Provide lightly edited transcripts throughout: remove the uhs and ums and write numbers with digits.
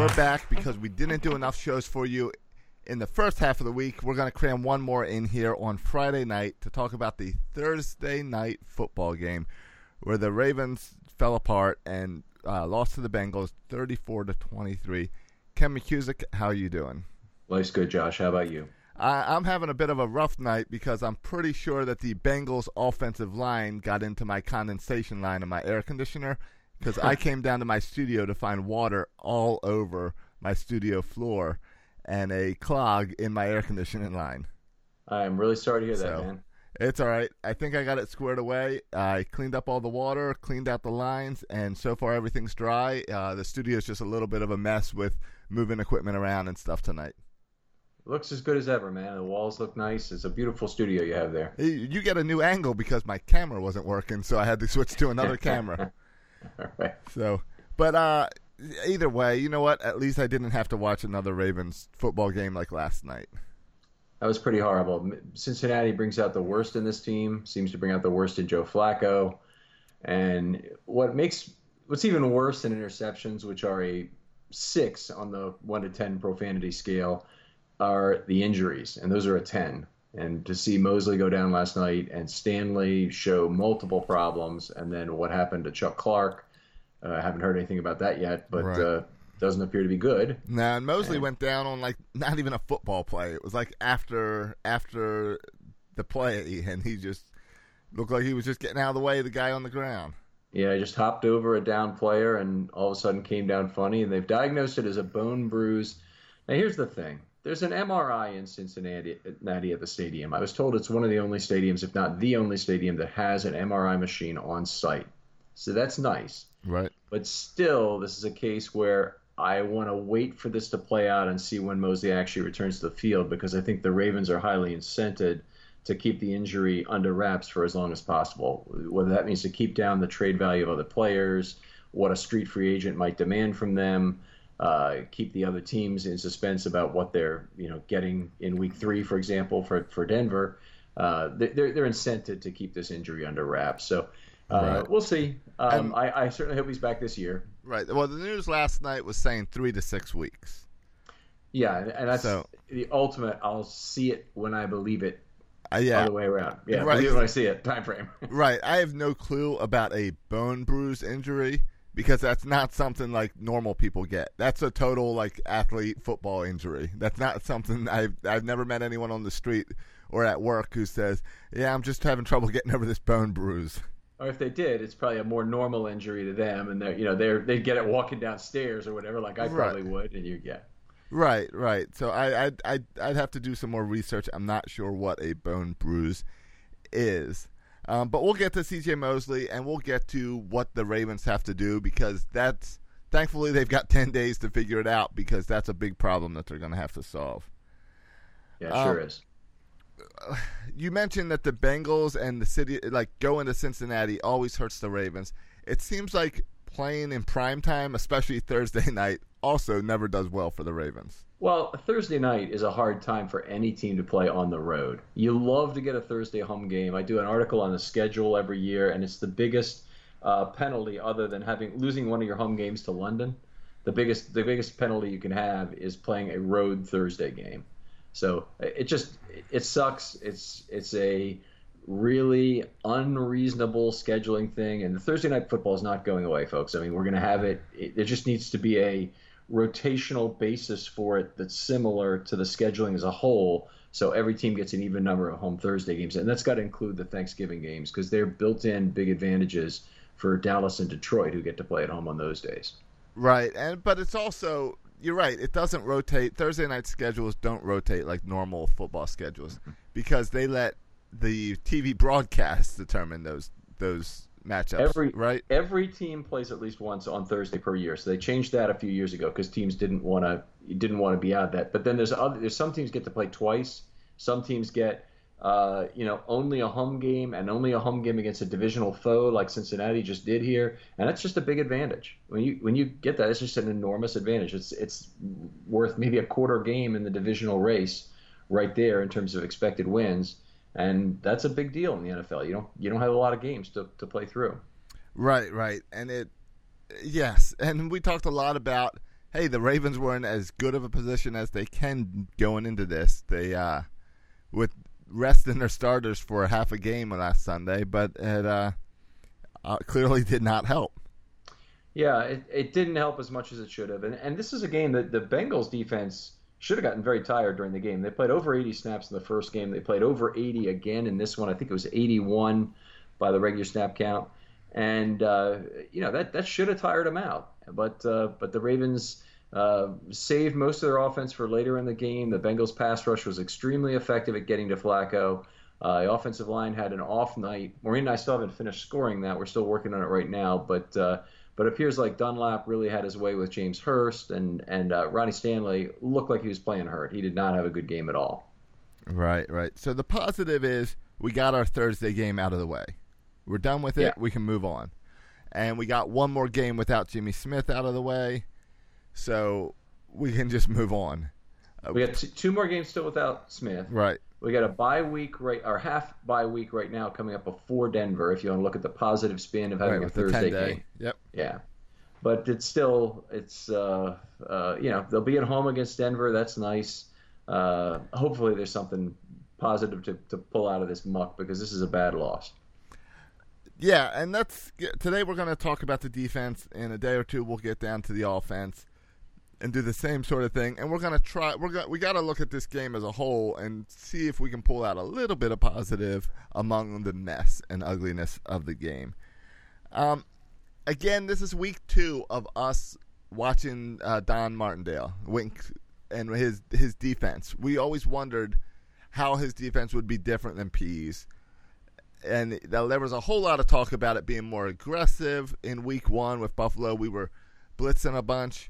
we're back because we didn't do enough shows for you in the first half of the week. We're going to cram one more in here on Friday night to talk about the Thursday night football game where the Ravens fell apart and lost to the Bengals 34-23. Ken McCusick, how are you doing? Life's good, Josh. How about you? I'm having a bit of a rough night because I'm pretty sure that the Bengals offensive line got into my condensation line in my air conditioner because I came down to my studio to find water all over my studio floor and a clog in my air conditioning line. I'm really sorry to hear that, man. It's all right. I think I got it squared away. I cleaned up all the water, cleaned out the lines, and so far everything's dry. The studio's just a little bit of a mess with moving equipment around and stuff tonight. Looks as good as ever, man. The walls look nice. It's a beautiful studio you have there. You get a new angle because my camera wasn't working, so I had to switch to another camera. All right. But either way, you know what? At least I didn't have to watch another Ravens football game like last night. That was pretty horrible. Cincinnati brings out the worst in this team, seems to bring out the worst in Joe Flacco. And what's even worse than interceptions, which are a 6 on the 1 to 10 profanity scale, are the injuries, and those are a 10. And to see Mosley go down last night and Stanley show multiple problems, and then what happened to Chuck Clark, I haven't heard anything about that yet, but right. Doesn't appear to be good. Nah, and Mosley went down on not even a football play. It was after the play, and he just looked like he was just getting out of the way of the guy on the ground. Yeah, he just hopped over a down player and all of a sudden came down funny, and they've diagnosed it as a bone bruise. Now, here's the thing. There's an MRI in Cincinnati at the stadium. I was told it's one of the only stadiums, if not the only stadium, that has an MRI machine on site. So that's nice. Right. But still, this is a case where I want to wait for this to play out and see when Mosley actually returns to the field, because I think the Ravens are highly incented to keep the injury under wraps for as long as possible. Whether that means to keep down the trade value of other players, what a street free agent might demand from them, keep the other teams in suspense about what they're getting in week 3, for example, for Denver. They're incented to keep this injury under wraps. So right. We'll see. I certainly hope he's back this year. Right. Well, the news last night was saying 3 to 6 weeks. Yeah, and that's the ultimate. I'll see it when I believe it. Yeah. All the way around. Yeah, right. Believe it when I see it. Time frame. Right. I have no clue about a bone bruise injury, because that's not something like normal people get. That's a total athlete football injury. That's not something I've never met anyone on the street or at work who says, "Yeah, I'm just having trouble getting over this bone bruise." Or if they did, it's probably a more normal injury to them, and they'd get it walking downstairs or whatever, like I probably would, and you get. Right. So I'd have to do some more research. I'm not sure what a bone bruise is. But we'll get to C.J. Mosley, and we'll get to what the Ravens have to do, because thankfully they've got 10 days to figure it out, because that's a big problem that they're going to have to solve. Yeah, it sure is. You mentioned that the Bengals and the city, going to Cincinnati, always hurts the Ravens. It seems like playing in prime time, especially Thursday night, also never does well for the Ravens. Well, Thursday night is a hard time for any team to play on the road. You love to get a Thursday home game. I do an article on the schedule every year, and it's the biggest penalty other than losing one of your home games to London. The biggest penalty you can have is playing a road Thursday game. So it sucks. It's a really unreasonable scheduling thing, and the Thursday night football is not going away, folks. I mean, we're going to have it. There just needs to be a rotational basis for it that's similar to the scheduling as a whole, so every team gets an even number of home Thursday games, and that's got to include the Thanksgiving games, because they're built-in big advantages for Dallas and Detroit, who get to play at home on those days. Right, but it's also, you're right, it doesn't rotate. Thursday night schedules don't rotate like normal football schedules, because they let the TV broadcasts determine those matchups. Every team plays at least once on Thursday per year. So they changed that a few years ago because teams didn't want to be out of that. But then there's some teams get to play twice. Some teams get only a home game, and only a home game against a divisional foe like Cincinnati just did here, and that's just a big advantage. When you get that, it's just an enormous advantage. It's worth maybe a quarter game in the divisional race right there in terms of expected wins. And that's a big deal in the NFL. You don't have a lot of games to play through. Right. And yes. And we talked a lot about, hey, the Ravens were in as good of a position as they can going into this. They with resting their starters for half a game last Sunday, but it clearly did not help. Yeah, it didn't help as much as it should have. And this is a game that the Bengals defense should have gotten very tired during the game. They played over 80 snaps in the first game. They played over 80 again in this one. I think it was 81 by the regular snap count. And, that should have tired them out. But the Ravens saved most of their offense for later in the game. The Bengals pass rush was extremely effective at getting to Flacco. The offensive line had an off night. Maureen and I still haven't finished scoring that. We're still working on it right now. But it appears like Dunlap really had his way with James Hurst, and Ronnie Stanley looked like he was playing hurt. He did not have a good game at all. Right. So the positive is we got our Thursday game out of the way. We're done with it. Yeah. We can move on. And we got one more game without Jimmy Smith out of the way, so we can just move on. We got two more games still without Smith. Right. We got a bye week or half bye week right now coming up before Denver. If you want to look at the positive spin of having a Thursday game. Yep. Yeah, but it's they'll be at home against Denver. That's nice. Hopefully, there's something positive to pull out of this muck, because this is a bad loss. Yeah, and today we're going to talk about the defense. In a day or two, we'll get down to the offense and do the same sort of thing. And we're going to try. We got to look at this game as a whole and see if we can pull out a little bit of positive among the mess and ugliness of the game. Again, this is week 2 of us watching Don Martindale and his defense. We always wondered how his defense would be different than P's. And there was a whole lot of talk about it being more aggressive in week 1 with Buffalo. We were blitzing a bunch.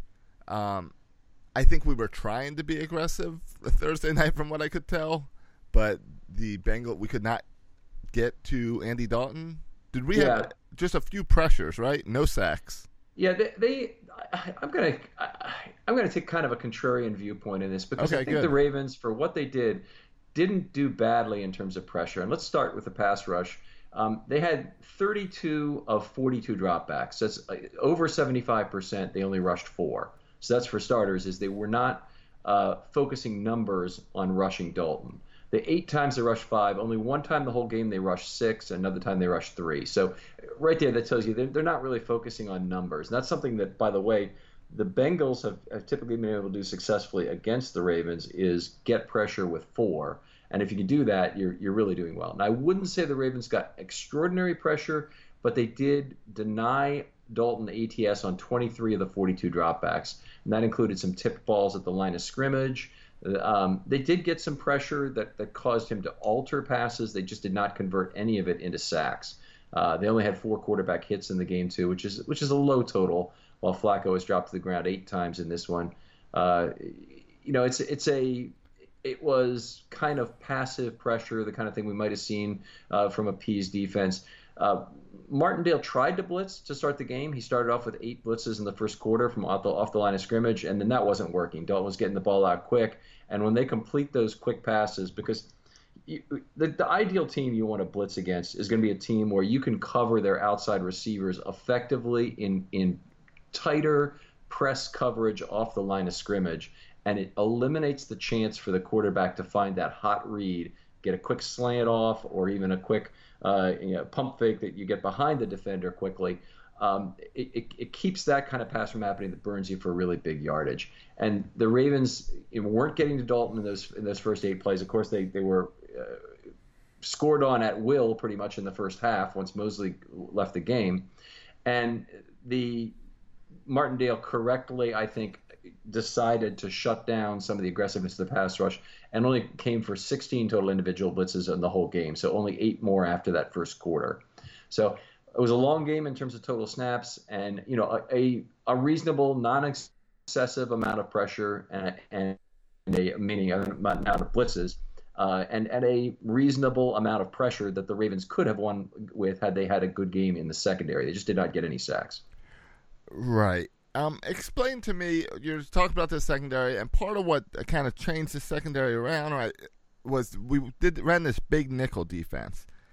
I think we were trying to be aggressive Thursday night from what I could tell. But we could not get to Andy Dalton. Did we have just a few pressures, right? No sacks. Yeah, I'm gonna take kind of a contrarian viewpoint in this, because I think the Ravens, for what they didn't do badly in terms of pressure. And let's start with the pass rush. They had 32 of 42 dropbacks. That's over 75%. They only rushed 4. So that's, for starters, is they were not focusing numbers on rushing Dalton. The 8 times they rushed 5. Only one time the whole game they rushed 6. Another time they rushed 3. So right there, that tells you they're not really focusing on numbers. And that's something that, by the way, the Bengals have typically been able to do successfully against the Ravens, is get pressure with 4. And if you can do that, you're really doing well. And I wouldn't say the Ravens got extraordinary pressure, but they did deny Dalton ATS on 23 of the 42 dropbacks. And that included some tipped balls at the line of scrimmage. They did get some pressure that caused him to alter passes. They just did not convert any of it into sacks. They only had 4 quarterback hits in the game, too, which is a low total, while Flacco was dropped to the ground 8 times in this one. It was kind of passive pressure, the kind of thing we might have seen from a P's defense. Martindale tried to blitz to start the game. He started off with 8 blitzes in the first quarter from off the line of scrimmage, and then that wasn't working. Dalton was getting the ball out quick, and when they complete those quick passes, because the ideal team you want to blitz against is going to be a team where you can cover their outside receivers effectively in tighter press coverage off the line of scrimmage. And it eliminates the chance for the quarterback to find that hot read, get a quick slant off, or even a quick pump fake that you get behind the defender quickly. It keeps that kind of pass from happening that burns you for really big yardage. And the Ravens weren't getting to Dalton in those first 8 plays. Of course, they were scored on at will pretty much in the first half once Mosley left the game. And the Martindale correctly, I think, decided to shut down some of the aggressiveness of the pass rush, and only came for 16 total individual blitzes in the whole game, so only 8 more after that first quarter. So it was a long game in terms of total snaps, and a reasonable, non-excessive amount of pressure and meaning amount of blitzes, and a reasonable amount of pressure that the Ravens could have won with had they had a good game in the secondary. They just did not get any sacks. Right. Explain to me, you're talking about the secondary, and part of what kind of changed the secondary around, right, was we ran this big nickel defense.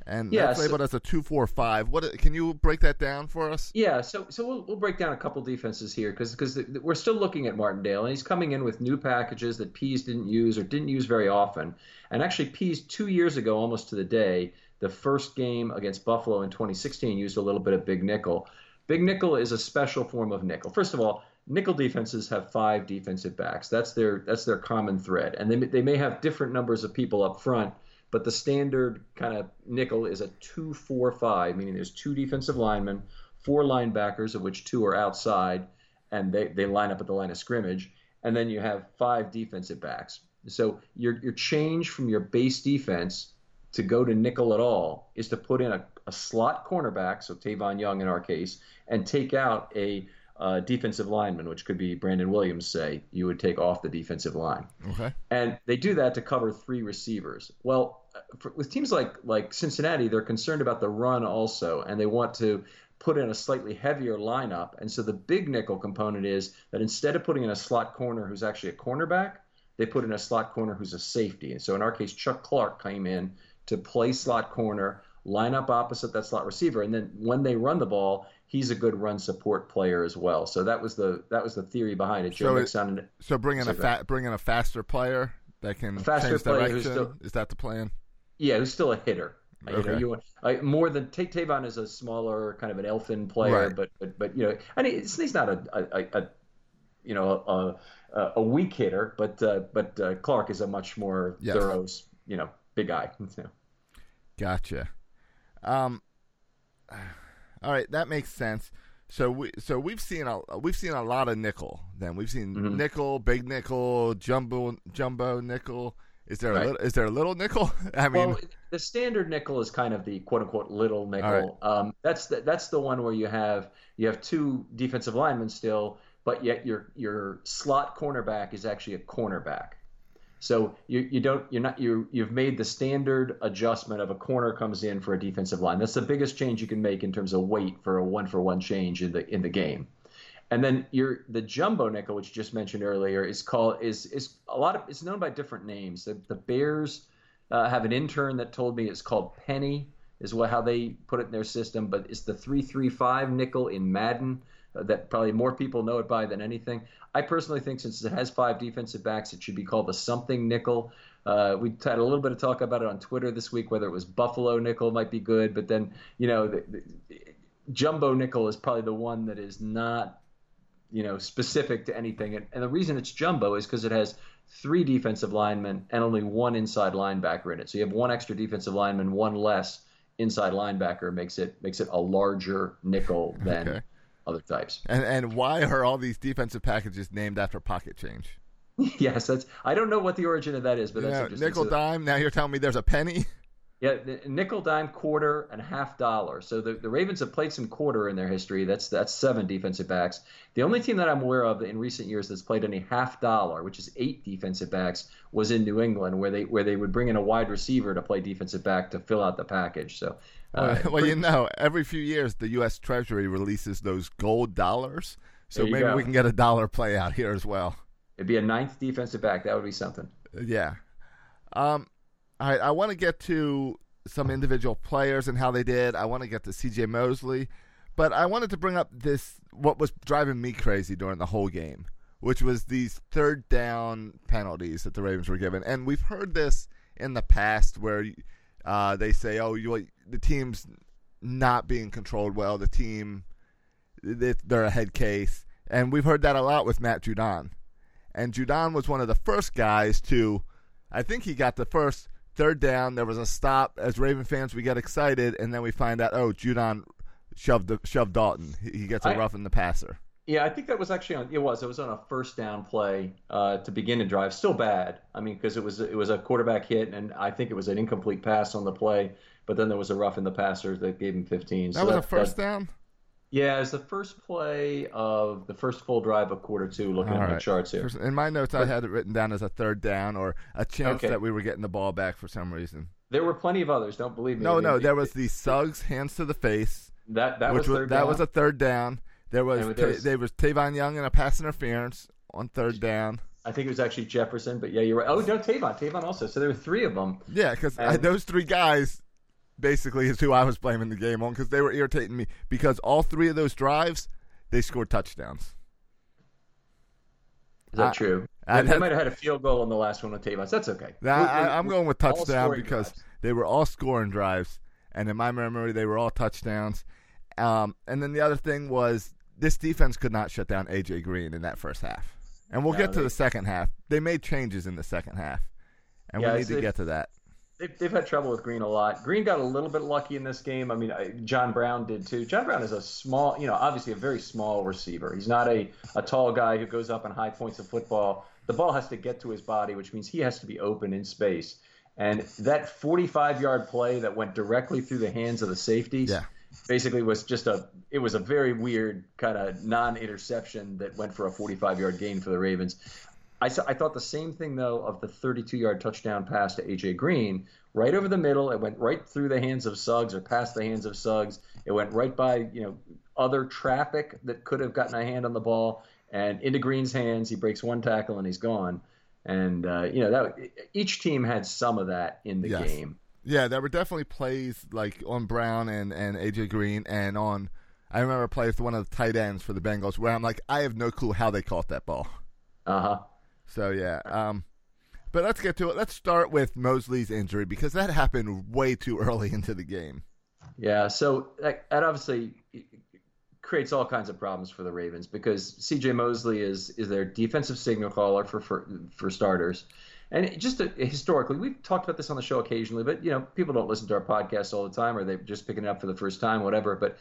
And Yeah, that's labeled as a 2-4-5. Can you break that down for us? Yeah, so we'll break down a couple defenses here because we're still looking at Martindale, and he's coming in with new packages that Pease didn't use or didn't use very often. And actually, Pease 2 years ago, almost to the day, the first game against Buffalo in 2016 used a little bit of big nickel. Big nickel is a special form of nickel. First of all, nickel defenses have 5 defensive backs. That's their common thread, and they may have different numbers of people up front. But the standard kind of nickel is a 2-4-5, meaning there's 2 defensive linemen, 4 linebackers, of which 2 are outside, and they line up at the line of scrimmage. And then you have 5 defensive backs. So your change from your base defense to go to nickel at all is to put in a slot cornerback, so Tavon Young in our case, and take out a defensive lineman, which could be Brandon Williams, say, you would take off the defensive line. Okay. And they do that to cover 3 receivers. Well, with teams like Cincinnati, they're concerned about the run also, and they want to put in a slightly heavier lineup. And so the big nickel component is that instead of putting in a slot corner who's actually a cornerback, they put in a slot corner who's a safety. And so in our case, Chuck Clark came in to play slot corner, line up opposite that slot receiver, and then when they run the ball, he's a good run support player as well. So that was the theory behind it. So bring in a faster player that can change direction. Is that the plan? Yeah, who's still a hitter. Okay. More than Tavon is a smaller kind of an elfin player, right. but and he's not a weak hitter, but Clark is a much more thorough, big guy. Gotcha. All right, that makes sense. So we've seen a lot of nickel. Then we've seen nickel, big nickel, jumbo nickel. Is there a little nickel? I mean, well, the standard nickel is kind of the quote unquote little nickel. Right. That's the one where you have 2 defensive linemen still, but yet your slot cornerback is actually a cornerback. So you've made the standard adjustment of a corner comes in for a defensive line. That's the biggest change you can make in terms of weight for a 1-for-1 change in the game. And then the jumbo nickel, which you just mentioned earlier, is it's known by different names. The Bears have an intern that told me it's called penny, is how they put it in their system, but it's the 3-3-5 nickel in Madden. That probably more people know it by than anything. I personally think since it has 5 defensive backs, it should be called the something nickel. We had a little bit of talk about it on Twitter this week, whether it was Buffalo nickel might be good, but then, the jumbo nickel is probably the one that is not, specific to anything. And the reason it's jumbo is because it has 3 defensive linemen and only 1 inside linebacker in it. So you have 1 extra defensive lineman, 1 less inside linebacker makes it a larger nickel than other types. And why are all these defensive packages named after pocket change? Yes, I don't know what the origin of that is, but that's interesting. Nickel, dime. Now you're telling me there's a penny? Yeah, nickel, dime, quarter, and $half. So the Ravens have played some quarter in their history. That's 7 defensive backs. The only team that I'm aware of in recent years that's played any $half, which is 8 defensive backs, was in New England, where they would bring in a wide receiver to play defensive back to fill out the package. So, every few years the U.S. Treasury releases those gold dollars, so maybe we can get a dollar play out here as well. It'd be a 9th defensive back. That would be something. Yeah. I want to get to some individual players and how they did. I want to get to C.J. Mosley. But I wanted to bring up what was driving me crazy during the whole game, which was these 3rd down penalties that the Ravens were given. And we've heard this in the past where they say, the team's not being controlled well. The team, they're a head case. And we've heard that a lot with Matt Judon. And Judon was one of the first guys I think he got the first 3rd down. There was a stop. As Raven fans, we get excited, and then we find out, Judon shoved Dalton. He gets a roughing the passer. Yeah, I think that was actually it was on a 1st down play to begin a drive. Still bad. I mean, because it was a quarterback hit, and I think it was an incomplete pass on the play. But then there was a roughing the passer that gave him 15. That was a 1st down? Yeah, it's the first play of the first full drive of quarter 2, looking at the charts here. In my notes, I had it written down as a 3rd down or a chance that we were getting the ball back for some reason. There were plenty of others, don't believe me. No, there was the Suggs hands to the face. That was 3rd down. That was a 3rd down. There was Tavon Young and a pass interference on 3rd down. I think it was actually Jefferson, but yeah, you're right. Oh, no, Tavon also. So there were 3 of them. Yeah, because those 3 guys basically is who I was blaming the game on because they were irritating me because all 3 of those drives, they scored touchdowns. Is that true? They might have had a field goal in the last one with Tavon. That's okay. I'm going with touchdown because drives. They were all scoring drives, and in my memory, they were all touchdowns. And then the other thing was this defense could not shut down A.J. Green in that first half. And we'll get to the second half. They made changes in the second half, and we need to get to that. They've had trouble with Green a lot. Green got a little bit lucky in this game. I mean, John Brown did too. John Brown is a small, obviously a very small receiver. He's not a tall guy who goes up on high points of football. The ball has to get to his body, which means he has to be open in space. And that 45-yard play that went directly through the hands of the safeties basically was it was a very weird kind of non-interception that went for a 45-yard gain for the Ravens. I thought the same thing, though, of the 32-yard touchdown pass to A.J. Green. Right over the middle. It went right through the hands of Suggs or past the hands of Suggs. It went right by, other traffic that could have gotten a hand on the ball and into Green's hands. He breaks one tackle and he's gone. And, each team had some of that in the game. Yeah, there were definitely plays like on Brown and A.J. Green and on – I remember plays to one of the tight ends for the Bengals where I'm like, I have no clue how they caught that ball. Uh-huh. So, but let's get to it. Let's start with Mosley's injury because that happened way too early into the game. Yeah, so that obviously creates all kinds of problems for the Ravens because C.J. Mosley is their defensive signal caller for starters. And just historically, we've talked about this on the show occasionally, but, people don't listen to our podcast all the time or they're just picking it up for the first time, whatever. But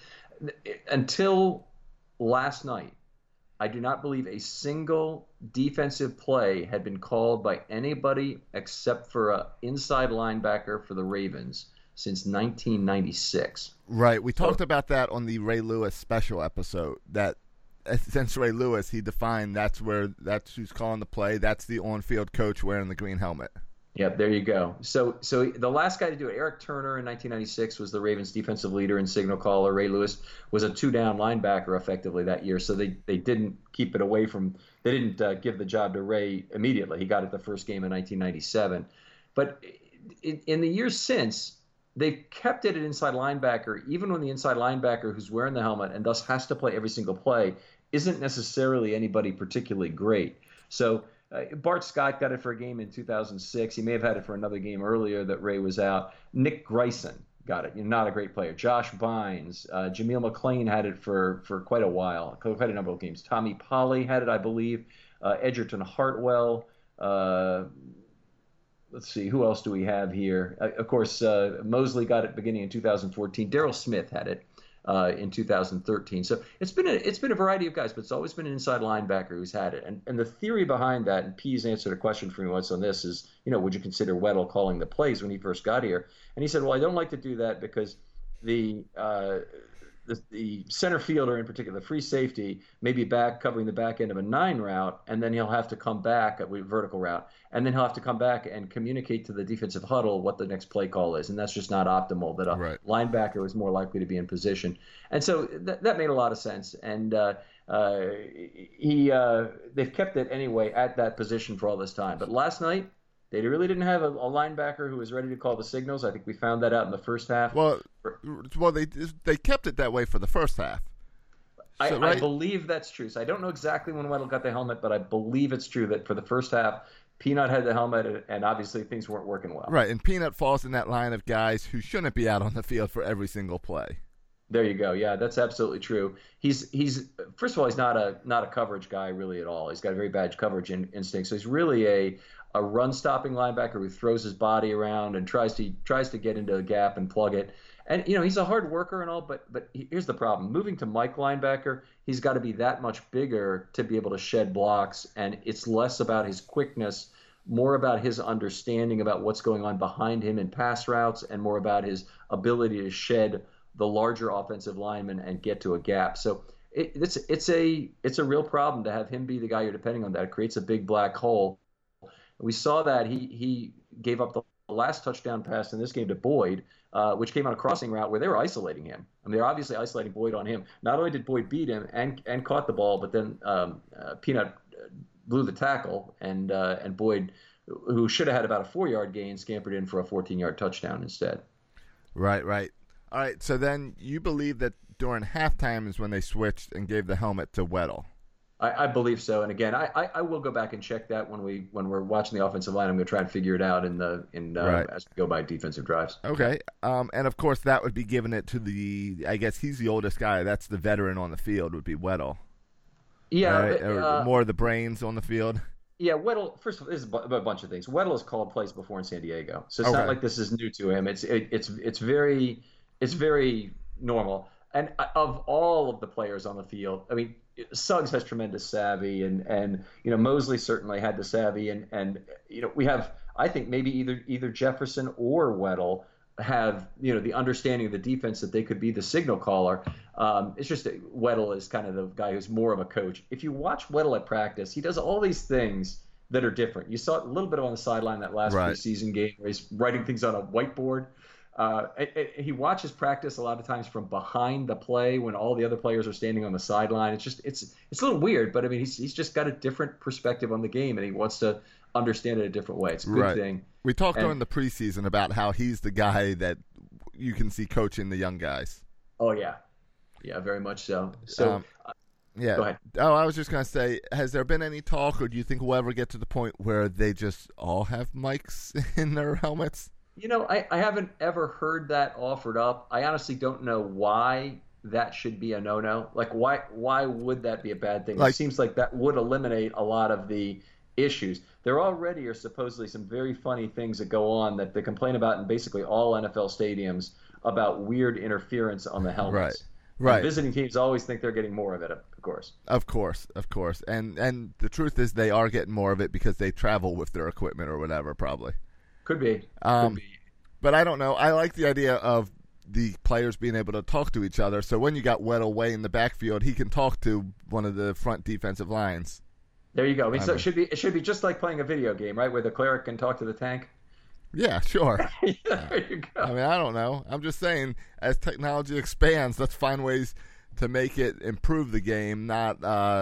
until last night, I do not believe a single defensive play had been called by anybody except for an inside linebacker for the Ravens since 1996. Right. We talked about that on the Ray Lewis special episode, that since Ray Lewis, he defined that's who's calling the play. That's the on-field coach wearing the green helmet. Yep, there you go. So the last guy to do it, Eric Turner in 1996, was the Ravens' defensive leader and signal caller. Ray Lewis was a 2-down linebacker effectively that year, so they didn't keep it away from – they didn't give the job to Ray immediately. He got it the first game in 1997. But in the years since, they've kept it at inside linebacker, even when the inside linebacker who's wearing the helmet and thus has to play every single play isn't necessarily anybody particularly great. So – Bart Scott got it for a game in 2006. He may have had it for another game earlier that Ray was out. Nick Grayson got it. Not a great player. Josh Bynes, Jameel McClain had it for quite a while, quite a number of games. Tommy Polley had it, I believe. Edgerton Hartwell. Let's see, who else do we have here? Of course, Mosley got it beginning in 2014. Daryl Smith had it in 2013. So it's been a variety of guys, but it's always been an inside linebacker who's had it. And the theory behind that, and Pease answered a question for me once on this, is, would you consider Weddle calling the plays when he first got here? And he said, well, I don't like to do that because the center fielder, in particular, the free safety, may be back covering the back end of a 9 route, and then he'll have to come back, a vertical route, and then he'll have to come back and communicate to the defensive huddle what the next play call is, and that's just not optimal, that a linebacker is more likely to be in position. And so that made a lot of sense, and they've kept it anyway at that position for all this time. But last night, they really didn't have a linebacker who was ready to call the signals. I think we found that out in the first half. Well, they kept it that way for the first half. So, I believe that's true. So I don't know exactly when Weddle got the helmet, but I believe it's true that for the first half, Peanut had the helmet, and obviously things weren't working well. Right, and Peanut falls in that line of guys who shouldn't be out on the field for every single play. There you go. Yeah, that's absolutely true. He's first of all, he's not a coverage guy really at all. He's got a very bad coverage instinct. So he's really a run-stopping linebacker who throws his body around and tries to get into a gap and plug it. And, he's a hard worker and all, but here's the problem. Moving to Mike linebacker, he's got to be that much bigger to be able to shed blocks, and it's less about his quickness, more about his understanding about what's going on behind him in pass routes, and more about his ability to shed the larger offensive lineman and get to a gap. So it's a real problem to have him be the guy you're depending on. That it creates a big black hole. We saw that he gave up the last touchdown pass in this game to Boyd, which came on a crossing route where they were isolating him. I mean, they're obviously isolating Boyd on him. Not only did Boyd beat him and caught the ball, but then Peanut blew the tackle, and Boyd, who should have had about a 4-yard gain, scampered in for a 14-yard touchdown instead. Right, right. All right, so then you believe that during halftime is when they switched and gave the helmet to Weddle. I believe so. And again, I will go back and check that when we're watching the offensive line. I'm going to try and figure it out Right. as we go by defensive drives. Okay. And of course that would be giving it to I guess he's the oldest guy. That's the veteran on the field would be Weddle. Yeah, right? Or more of the brains on the field. Yeah, Weddle. First of all, this is a bunch of things. Weddle has called plays before in San Diego, so it's not like this is new to him. It's very normal. And of all of the players on the field, I mean, Suggs has tremendous savvy, and Mosley certainly had the savvy, and we have, I think, maybe either Jefferson or Weddle have the understanding of the defense that they could be the signal caller. It's just that Weddle is kind of the guy who's more of a coach. If you watch Weddle at practice, he does all these things that are different. You saw it a little bit on the sideline that last preseason game where he's writing things on a whiteboard. He watches practice a lot of times from behind the play when all the other players are standing on the sideline. It's a little weird, but I mean he's just got a different perspective on the game and he wants to understand it a different way. It's a good thing. We talked during the preseason about how he's the guy that you can see coaching the young guys. Oh yeah, very much so. So yeah. Go ahead. Oh, I was just gonna say, has there been any talk, or do you think we'll ever get to the point where they just all have mics in their helmets? I haven't ever heard that offered up. I honestly don't know why that should be a no-no. Like, why would that be a bad thing? It seems like that would eliminate a lot of the issues. There already are supposedly some very funny things that go on that they complain about in basically all NFL stadiums about weird interference on the helmets. Right. And visiting teams always think they're getting more of it, of course. Of course. And the truth is they are getting more of it because they travel with their equipment or whatever, probably. Could be. But I don't know. I like the idea of the players being able to talk to each other. So when you got Weddle way in the backfield, he can talk to one of the front defensive lines. There you go. So it should be just like playing a video game, right, where the cleric can talk to the tank. Yeah, sure. There you go. I mean, I don't know. I'm just saying, as technology expands, let's find ways to make it improve the game. Not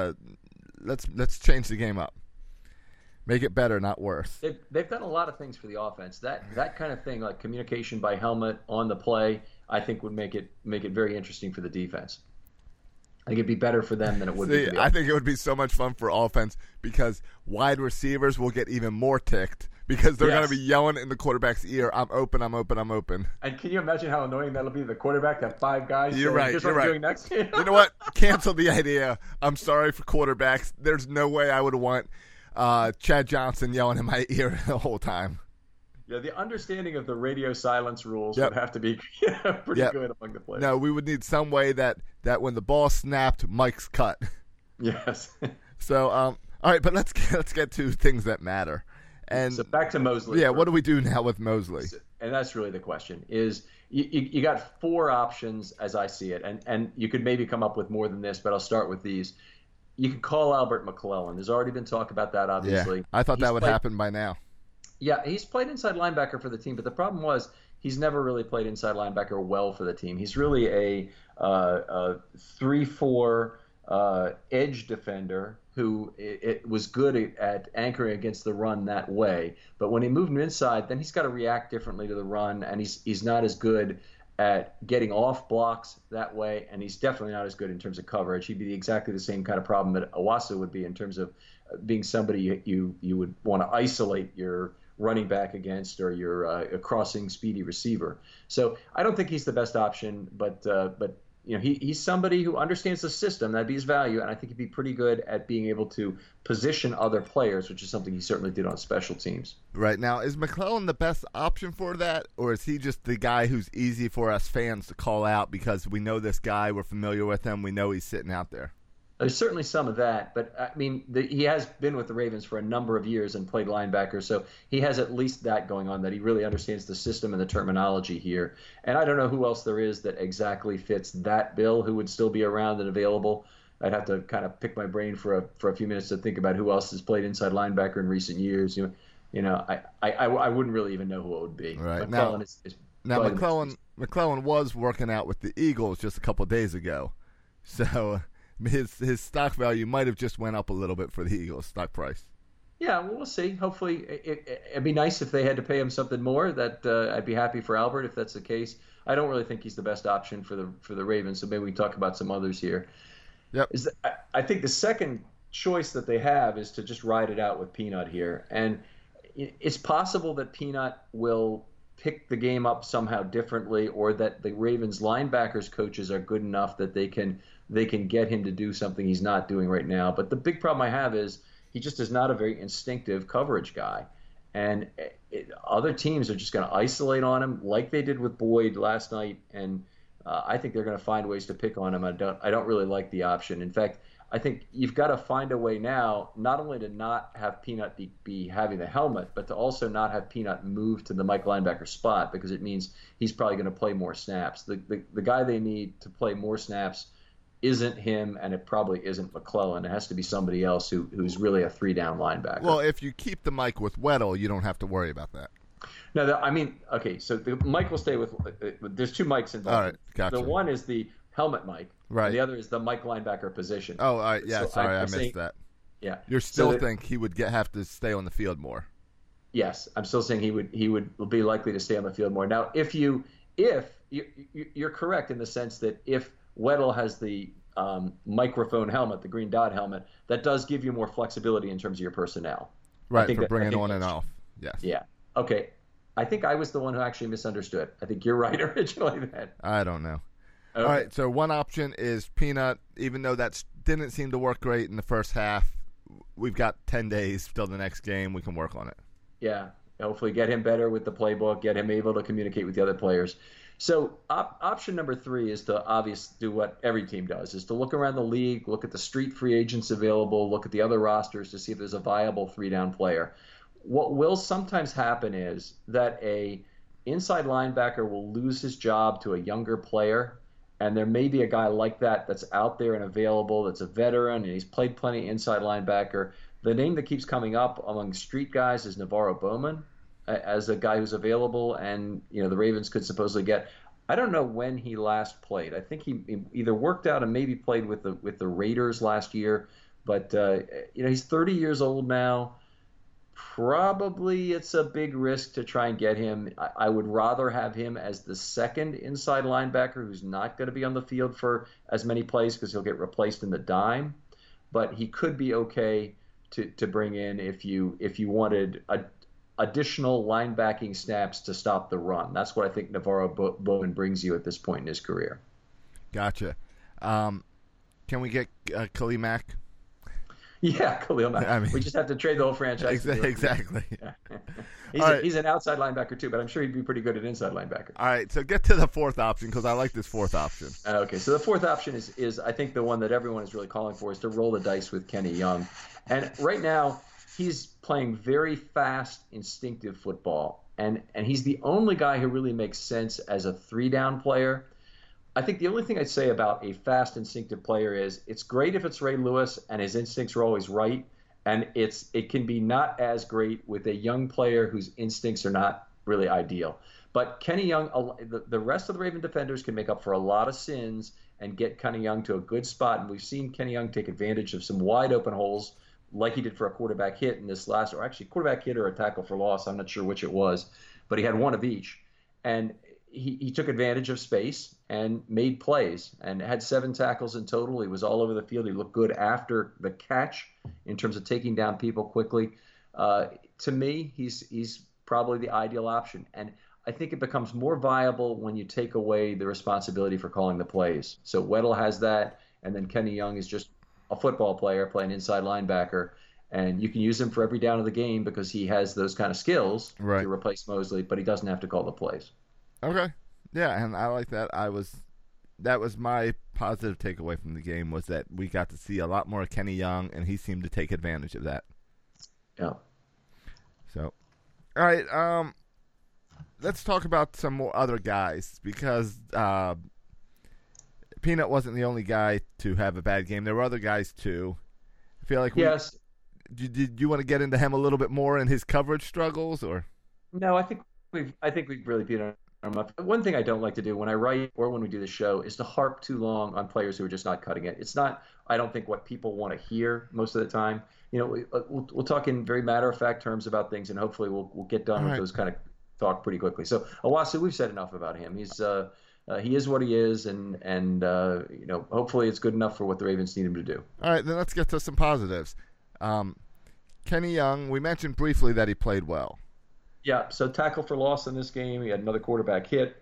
let's change the game up. Make it better, not worse. They've done a lot of things for the offense. That kind of thing, like communication by helmet on the play, I think would make it very interesting for the defense. I think it'd be better for them than it would be. I think it would be so much fun for offense because wide receivers will get even more ticked because they're going to be yelling in the quarterback's ear, "I'm open, I'm open, I'm open." And can you imagine how annoying that'll be to the quarterback to have five guys? You're right. Here's what I'm doing next. You know what? Cancel the idea. I'm sorry for quarterbacks. There's no way I would want Chad Johnson yelling in my ear the whole time. Yeah, the understanding of the radio silence rules would have to be pretty good among the players. No, we would need some way that when the ball snapped, Mike's cut. Yes. So, all right, but let's get to things that matter. And so back to Mosley. Yeah, what do we do now with Mosley? And that's really the question. Is you got four options as I see it, and you could maybe come up with more than this, but I'll start with these. You could call Albert McClellan. There's already been talk about that, obviously. Yeah, I thought that would happen by now. Yeah, he's played inside linebacker for the team, but the problem was he's never really played inside linebacker well for the team. He's really a 3-4 edge defender who it was good at anchoring against the run that way. But when he moved him inside, then he's got to react differently to the run, and he's not as good at getting off blocks that way, and he's definitely not as good in terms of coverage. He'd be exactly the same kind of problem that Owasu would be in terms of being somebody you would want to isolate your running back against or your a crossing speedy receiver. So I don't think he's the best option, but he's somebody who understands the system. That'd be his value, and I think he'd be pretty good at being able to position other players, which is something he certainly did on special teams. Right. Now, is McClellan the best option for that, or is he just the guy who's easy for us fans to call out because we know this guy, we're familiar with him, we know he's sitting out there? There's certainly some of that, but I mean, he has been with the Ravens for a number of years and played linebacker, so he has at least that going on, that he really understands the system and the terminology here. And I don't know who else there is that exactly fits that bill who would still be around and available. I'd have to kind of pick my brain for a few minutes to think about who else has played inside linebacker in recent years. I wouldn't really even know who it would be. Right. McClellan McClellan was working out with the Eagles just a couple of days ago, so his stock value might have just went up a little bit for the Eagles stock price. Yeah, well, we'll see. Hopefully, it'd be nice if they had to pay him something more. That I'd be happy for Albert if that's the case. I don't really think he's the best option for the Ravens. So maybe we talk about some others here. Yep. I think the second choice that they have is to just ride it out with Peanut here, and it's possible that Peanut will pick the game up somehow differently, or that the Ravens linebackers coaches are good enough that they can get him to do something he's not doing right now. But the big problem I have is he just is not a very instinctive coverage guy. And other teams are just going to isolate on him like they did with Boyd last night. And I think they're going to find ways to pick on him. I don't really like the option. In fact, I think you've got to find a way now, not only to not have Peanut be having the helmet, but to also not have Peanut move to the Mike linebacker spot, because it means he's probably going to play more snaps. The guy they need to play more snaps isn't him, and it probably isn't McClellan. It has to be somebody else who's really a 3-down linebacker. Well, if you keep the Mike with Weddle, you don't have to worry about that. No, okay, so the Mike will stay with there's two Mikes involved. All right, gotcha. The one is the helmet Mike, right. And the other is the Mike linebacker position. Oh, all right, yeah, so sorry, I missed that. Yeah. You still think he would have to stay on the field more? Yes, I'm still saying he would be likely to stay on the field more. Now, if you're correct in the sense that if Weddle has the microphone helmet, the green dot helmet, that does give you more flexibility in terms of your personnel. Right, for bringing on and off. Yes. Yeah. Okay. I think I was the one who actually misunderstood. I think you're right originally then. I don't know. Okay. All right, so one option is Peanut. Even though that didn't seem to work great in the first half, we've got 10 days till the next game. We can work on it. Yeah. Hopefully get him better with the playbook, get him able to communicate with the other players. So option number 3 is to do what every team does, is to look around the league, look at the street free agents available, look at the other rosters to see if there's a viable 3-down player. What will sometimes happen is that a inside linebacker will lose his job to a younger player, and there may be a guy like that that's out there and available, that's a veteran, and he's played plenty inside linebacker. The name that keeps coming up among street guys is Navarro Bowman, as a guy who's available, and the Ravens could supposedly get. I don't know when he last played. I think he either worked out and maybe played with the Raiders last year, but he's 30 years old now. Probably it's a big risk to try and get him. I would rather have him as the second inside linebacker who's not going to be on the field for as many plays because he'll get replaced in the dime, but he could be okay to bring in if you wanted additional linebacking snaps to stop the run. That's what I think Navarro Bowman brings you at this point in his career. Gotcha. Can we get Khalil Mack? Yeah, Khalil Mack. I mean, we just have to trade the whole franchise. Exactly. He's an outside linebacker too, but I'm sure he'd be pretty good at inside linebacker. All right, so get to the fourth option because I like this fourth option. Okay, so the fourth option is I think the one that everyone is really calling for, is to roll the dice with Kenny Young. And right now, he's playing very fast, instinctive football, and he's the only guy who really makes sense as a 3-down player. I think the only thing I'd say about a fast, instinctive player is it's great if it's Ray Lewis and his instincts are always right, and it can be not as great with a young player whose instincts are not really ideal. But Kenny Young, the rest of the Raven defenders can make up for a lot of sins and get Kenny Young to a good spot, and we've seen Kenny Young take advantage of some wide open holes like he did for a quarterback hit in this last, or actually quarterback hit or a tackle for loss. I'm not sure which it was, but he had one of each. And he took advantage of space and made plays and had 7 tackles in total. He was all over the field. He looked good after the catch in terms of taking down people quickly. To me, he's probably the ideal option. And I think it becomes more viable when you take away the responsibility for calling the plays. So Weddle has that, and then Kenny Young is just a football player playing inside linebacker. And you can use him for every down of the game because he has those kind of skills to replace Mosley, but he doesn't have to call the plays. Okay. Yeah, and I like that. That was my positive takeaway from the game, was that we got to see a lot more of Kenny Young, and he seemed to take advantage of that. Yeah. So, all right, let's talk about some more other guys, because Peanut wasn't the only guy to have a bad game. There were other guys too. I feel like yes. Did you want to get into him a little bit more and his coverage struggles, or? No, I think we've really beat on One thing I don't like to do when I write or when we do the show is to harp too long on players who are just not cutting it. It's not, I don't think, what people want to hear most of the time. We'll talk in very matter-of-fact terms about things, and hopefully we'll get done with those kind of talk pretty quickly. So Owasu, we've said enough about him. He is what he is, and hopefully it's good enough for what the Ravens need him to do. All right, then let's get to some positives. Kenny Young, we mentioned briefly that he played well. Yeah, so tackle for loss in this game. He had another quarterback hit.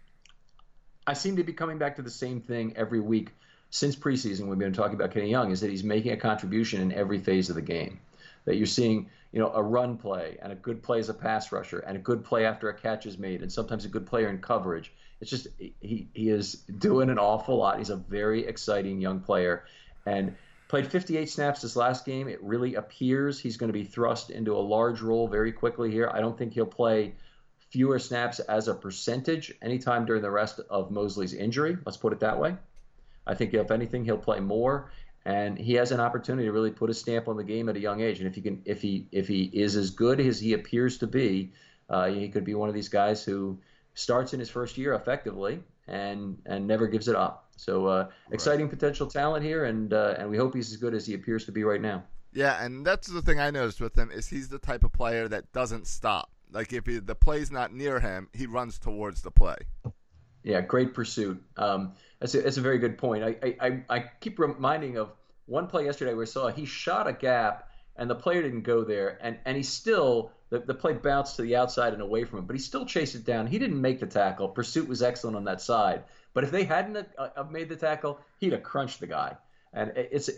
I seem to be coming back to the same thing every week since preseason. We've been talking about Kenny Young, is that he's making a contribution in every phase of the game. That you're seeing, a run play and a good play as a pass rusher and a good play after a catch is made and sometimes a good player in coverage. It's just he is doing an awful lot. He's a very exciting young player and played 58 snaps this last game. It really appears he's going to be thrust into a large role very quickly here. I don't think he'll play fewer snaps as a percentage anytime during the rest of Mosley's injury. Let's put it that way. I think if anything, he'll play more, and he has an opportunity to really put a stamp on the game at a young age. And if he is as good as he appears to be, he could be one of these guys who starts in his first year effectively and never gives it up. So exciting potential talent here, and we hope he's as good as he appears to be right now. Yeah, and that's the thing I noticed with him is he's the type of player that doesn't stop. Like if the play's not near him, he runs towards the play. Yeah, great pursuit. That's a very good point. I keep reminding of one play yesterday where I saw he shot a gap and the player didn't go there, and he still the play bounced to the outside and away from him, but he still chased it down. He didn't make the tackle. Pursuit was excellent on that side. But if they hadn't made the tackle, he'd have crunched the guy. And it's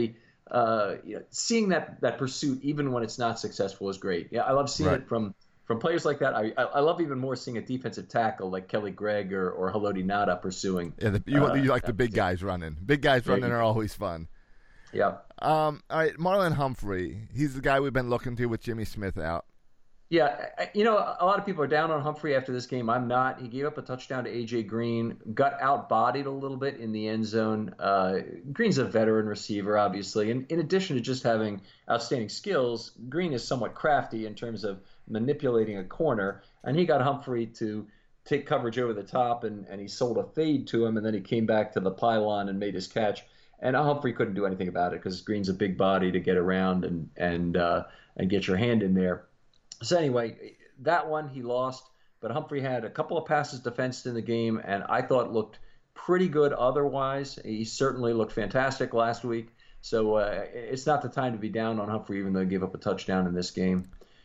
seeing that pursuit even when it's not successful is great. Yeah, I love seeing it from players like that. I love even more seeing a defensive tackle like Kelly Gregg or Haloti Ngata pursuing. Yeah, you like the big guys running. Big guys running are always fun. Yeah. All right, Marlon Humphrey. He's the guy we've been looking to with Jimmy Smith out. Yeah, a lot of people are down on Humphrey after this game. I'm not. He gave up a touchdown to A.J. Green, got out-bodied a little bit in the end zone. Green's a veteran receiver, obviously. And in addition to just having outstanding skills, Green is somewhat crafty in terms of manipulating a corner. And he got Humphrey to take coverage over the top, and he sold a fade to him, and then he came back to the pylon and made his catch. And Humphrey couldn't do anything about it because Green's a big body to get around and get your hand in there. So anyway, that one he lost, but Humphrey had a couple of passes defensed in the game, and I thought looked pretty good otherwise. He certainly looked fantastic last week. So it's not the time to be down on Humphrey, even though he gave up a touchdown in this game.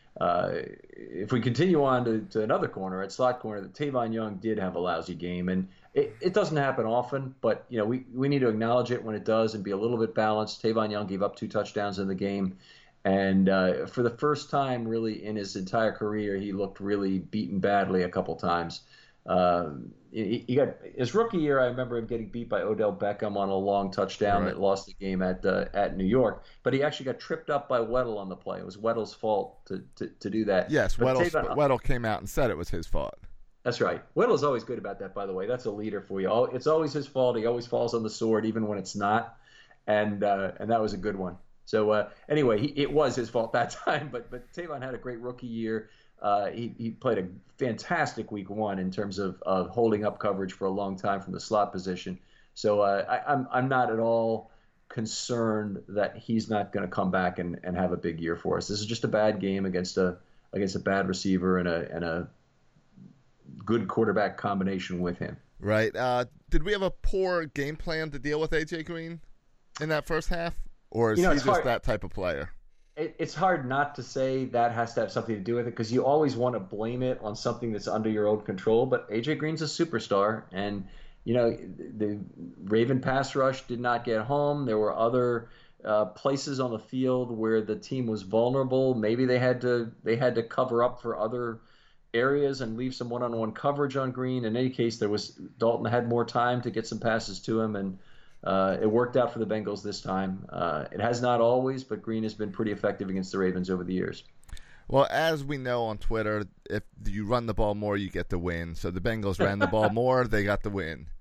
If we continue on to another corner, at slot corner, Tavon Young did have a lousy game, and it doesn't happen often, but we need to acknowledge it when it does and be a little bit balanced. Tavon Young gave up 2 touchdowns in the game. And for the first time, really, in his entire career, he looked really beaten badly a couple times. He got his rookie year. I remember him getting beat by Odell Beckham on a long touchdown that lost the game at New York. But he actually got tripped up by Weddle on the play. It was Weddle's fault to do that. Yes, Weddle came out and said it was his fault. That's right. Weddle's always good about that, by the way. That's a leader for you. It's always his fault. He always falls on the sword, even when it's not. And that was a good one. So anyway, it was his fault that time, but Tavon had a great rookie year. He played a fantastic week 1 in terms of holding up coverage for a long time from the slot position. So I'm not at all concerned that he's not going to come back and have a big year for us. This is just a bad game against a bad receiver and a good quarterback combination with him. Right. Did we have a poor game plan to deal with A.J. Green in that first half? Or is he just that type of player? It's hard not to say that has to have something to do with it because you always want to blame it on something that's under your own control. But A.J. Green's a superstar, and the Raven pass rush did not get home. There were other places on the field where the team was vulnerable. Maybe they had to cover up for other areas and leave some one-on-one coverage on Green. In any case, Dalton had more time to get some passes to him, and it worked out for the Bengals this time. It has not always, but Green has been pretty effective against the Ravens over the years. Well, as we know on Twitter, if you run the ball more, you get the win. So the Bengals ran the ball more, they got the win.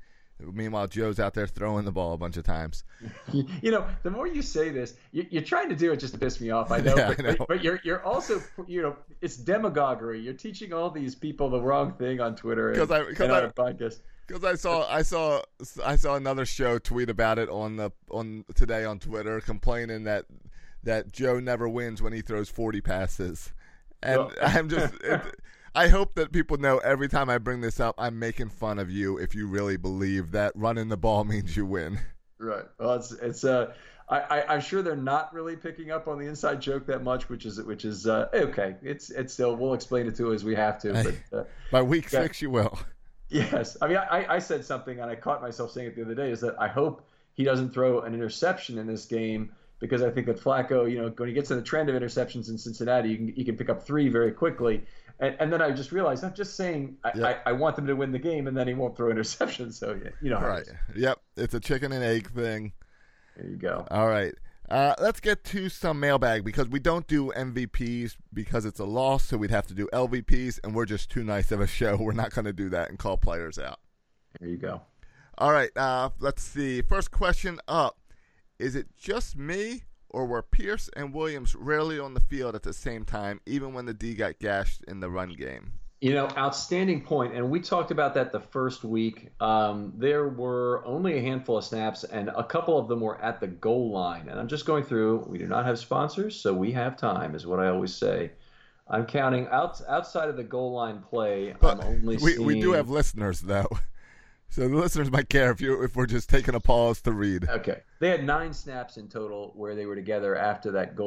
Meanwhile, Joe's out there throwing the ball a bunch of times. The more you say this, you're trying to do it just to piss me off. I know, but you're also, it's demagoguery. You're teaching all these people the wrong thing on Twitter and on a podcast. Because I saw another show tweet about it on today on Twitter, complaining that Joe never wins when he throws 40 passes, and I'm just. I hope that people know every time I bring this up, I'm making fun of you if you really believe that running the ball means you win. Right. Well, I'm sure they're not really picking up on the inside joke that much, which is okay. It's still, we'll explain it to as we have to. But by week 6, you will. Yes. I mean, I said something, and I caught myself saying it the other day, is that I hope he doesn't throw an interception in this game, because I think that Flacco, when he gets in the trend of interceptions in Cincinnati, he can pick up 3 very quickly. And then I just realized I'm just saying I want them to win the game, and then he won't throw interceptions. So right. Yep, it's a chicken and egg thing. There you go. All right, let's get to some mailbag, because we don't do MVPs because it's a loss, so we'd have to do LVPs, and we're just too nice of a show. We're not going to do that and call players out. There you go. All right, let's see. First question up: is it just me, or were Pierce and Williams rarely on the field at the same time, even when the D got gashed in the run game? Outstanding point. And we talked about that the first week. There were only a handful of snaps, and a couple of them were at the goal line. And I'm just going through. We do not have sponsors, so we have time, is what I always say. I'm counting outside of the goal line play. But I'm only we do have listeners, though. So the listeners might care if we're just taking a pause to read. Okay. They had 9 snaps in total where they were together after that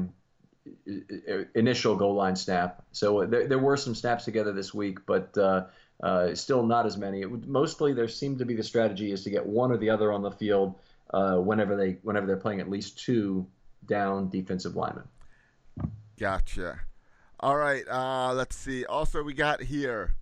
initial goal line snap. So there were some snaps together this week, but still not as many. Mostly there seemed to be the strategy is to get one or the other on the field whenever they're playing at least 2 down defensive linemen. Gotcha. All right. Let's see. Also, we got here.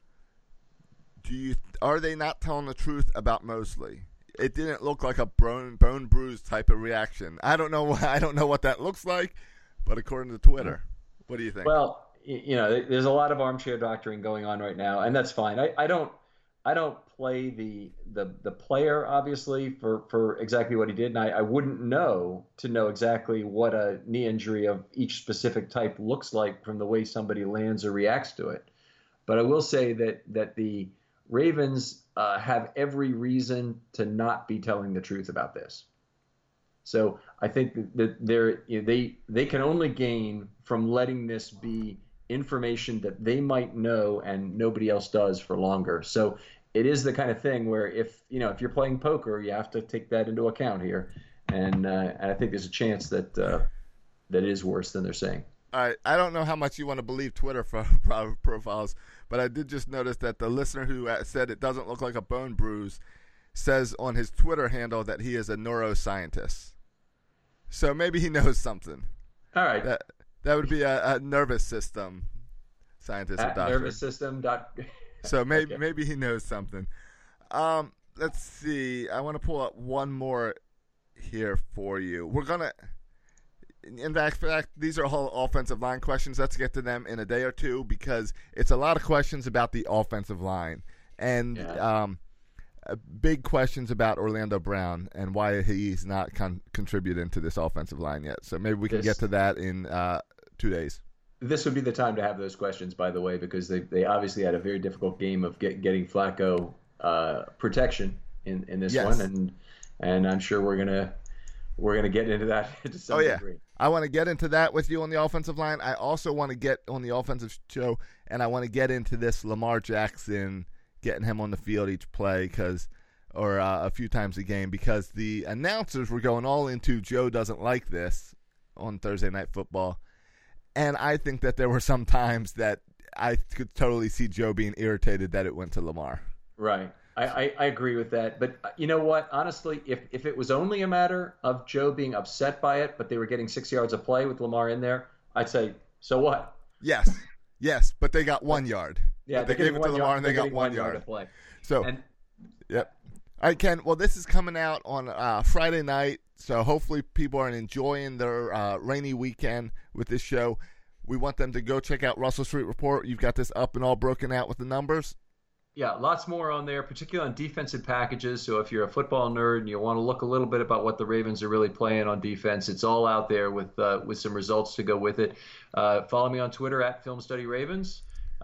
Are they not telling the truth about Mosley? It didn't look like a bone bruise type of reaction. I don't know what that looks like, but according to Twitter, what do you think? Well, there's a lot of armchair doctoring going on right now, and that's fine. I don't play the player, obviously, for exactly what he did, and I wouldn't know exactly what a knee injury of each specific type looks like from the way somebody lands or reacts to it. But I will say that the Ravens have every reason to not be telling the truth about this. So I think that they can only gain from letting this be information that they might know and nobody else does for longer. So it is the kind of thing where if you're playing poker, you have to take that into account here. And I think there's a chance that it is worse than they're saying. All right, I don't know how much you want to believe Twitter profiles, but I did just notice that the listener who said it doesn't look like a bone bruise says on his Twitter handle that he is a neuroscientist. So maybe he knows something. All right. That would be a nervous system scientist or doctor. Nervous system doc. So maybe he knows something. Let's see. I want to pull up one more here for you. We're going to... In fact, these are all offensive line questions. Let's get to them in a day or two, because it's a lot of questions about the offensive line and big questions about Orlando Brown and why he's not contributing to this offensive line yet. So maybe we can get to that in 2 days. This would be the time to have those questions, by the way, because they obviously had a very difficult game of getting Flacco protection in this one, and I'm sure we're gonna get into that to some degree. I want to get into that with you on the offensive line. I also want to get on the offensive show, and I want to get into this Lamar Jackson, getting him on the field each play or a few times a game, because the announcers were going all into Joe doesn't like this on Thursday Night Football. And I think that there were some times that I could totally see Joe being irritated that it went to Lamar. Right. I agree with that. But you know what? Honestly, if it was only a matter of Joe being upset by it, but they were getting 6 yards of play with Lamar in there, I'd say, so what? Yes, but they got 1 yard. Yeah, they gave it to Lamar and they got 1 yard of play. So, yep. All right, Ken. Well, this is coming out on Friday night, so hopefully people are enjoying their rainy weekend with this show. We want them to go check out Russell Street Report. You've got this up and all broken out with the numbers. Yeah, lots more on there, particularly on defensive packages. So if you're a football nerd and you want to look a little bit about what the Ravens are really playing on defense, it's all out there with some results to go with it. Follow me on Twitter at FilmStudyRavens.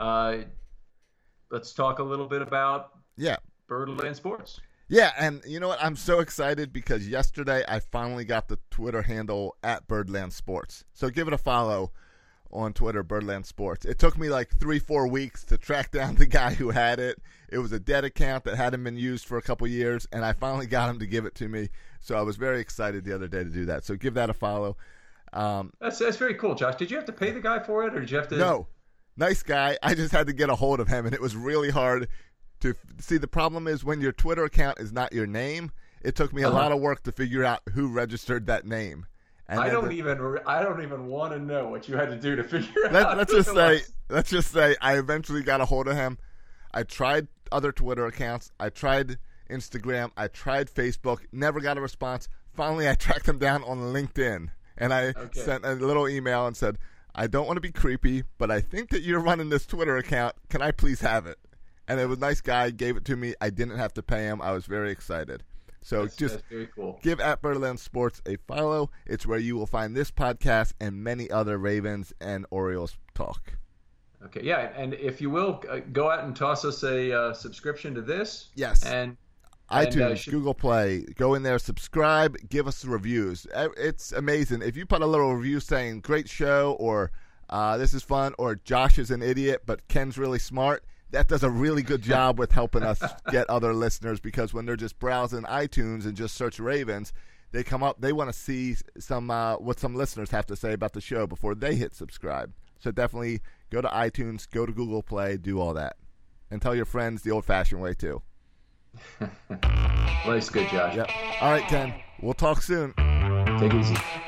Let's talk a little bit about Yeah. Birdland Sports. Yeah, and you know what? I'm so excited because yesterday I finally got the Twitter handle at Birdland Sports. So give it a follow on Twitter, Birdland Sports. It took me like 3-4 weeks to track down the guy who had it. It was a dead account that hadn't been used for a couple years, and I finally got him to give it to me. So I was very excited the other day to do that. So give that a follow. That's very cool, Josh. Did you have to pay the guy for it, or did you have to? No. Nice guy. I just had to get a hold of him, and it was really hard to see. The problem is when your Twitter account is not your name, it took me a lot of work to figure out who registered that name. And I don't even want to know what you had to do to figure out. Let's just say I eventually got a hold of him. I tried other Twitter accounts. I tried Instagram. I tried Facebook. Never got a response. Finally, I tracked him down on LinkedIn, and I sent a little email and said, I don't want to be creepy, but I think that you're running this Twitter account. Can I please have it? And it was a nice guy. Gave it to me. I didn't have to pay him. I was very excited. So that's very cool. Give at Birdland Sports a follow. It's where you will find this podcast and many other Ravens and Orioles talk. Okay, yeah, and if you will, go out and toss us a subscription to this. Yes. And iTunes, Google Play. Go in there, subscribe, give us reviews. It's amazing. If you put a little review saying, great show, or this is fun, or Josh is an idiot, but Ken's really smart, that does a really good job with helping us get other listeners, because when they're just browsing iTunes and just search Ravens, they come up, they want to see some what some listeners have to say about the show before they hit subscribe. So definitely go to iTunes, go to Google Play, do all that. And tell your friends the old-fashioned way, too. Nice, good, Josh. Yep. All right, Ken. We'll talk soon. Take it easy.